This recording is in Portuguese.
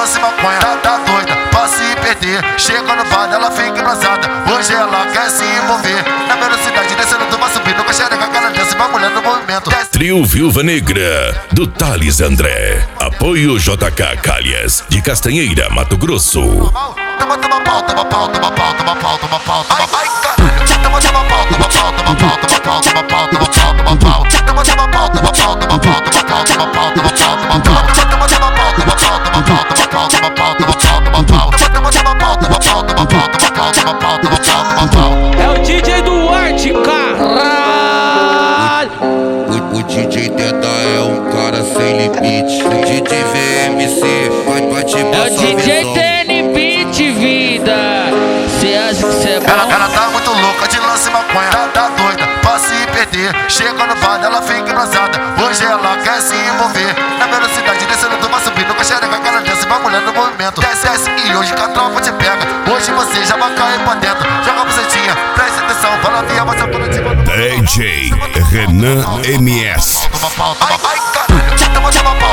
lance maconha. Tá doida pra se perder. Chega no bar, ela fica enrosada. Hoje ela quer se envolver. Na velocidade descendo, tu vai subindo com a xereca, aquela dança, vai mulher no movimento. Trio Viúva Negra, do Thales André. Apoio JK Calhas, de Castanheira, Mato Grosso. Toma pau, toma pau, toma pau, toma pau, toma pau, toma pau. Toma pau, toma pau, toma pau, toma pau, toma pau, toma pau, toma pau. Toma pau, toma pau, toma pau, toma pau, toma pau, toma pau, toma pau. Toma pau, toma pau, toma pau, toma pau, toma pau, toma pau, toma pau. Toma pau, toma pau, toma pau, toma pau, toma pau, toma pau, toma pau. É o DJ Duarte, caralho. O DJ Teta é um cara sem limite. O DJ VMC vai te passar. É o DJ TN Beat, vida. Cê acha que cê é bom? Ela tá muito louca de lance maconha. Tá doida pra se perder. Chega no bar, ela fica enrosada. Hoje ela quer se envolver. Na velocidade descendo, tu vai subindo com a xereca, aquela dança, vai mulher no movimento. Desce e hoje que a tropa te pega. Hoje você já vai cair pra dentro. Joga a bucetinha, presta atenção, fala via, você pode te DJ Renan MS. Toma pau, toma pau.